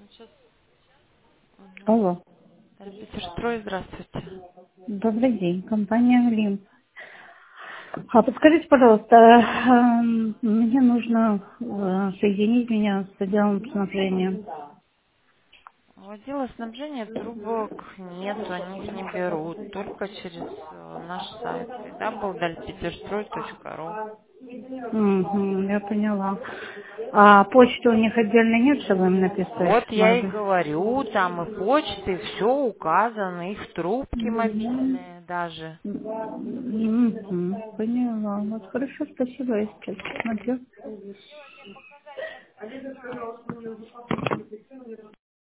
Сейчас. Алло. Репетирстрой, здравствуйте. Добрый день. Компания Олимп. А подскажите, пожалуйста, мне нужно соединить меня с отделом снабжения. У отдела снабжения трубок нет, они их не берут, только через наш сайт www.peterstroy.ru. Мгм, я поняла. А почты у них отдельно нет, чтобы им написать? Вот я и Может быть? говорю, там и почты, все указано, их трубки Мгм. мобильные даже. Мгм, поняла. Вот хорошо, спасибо, я сейчас посмотрю.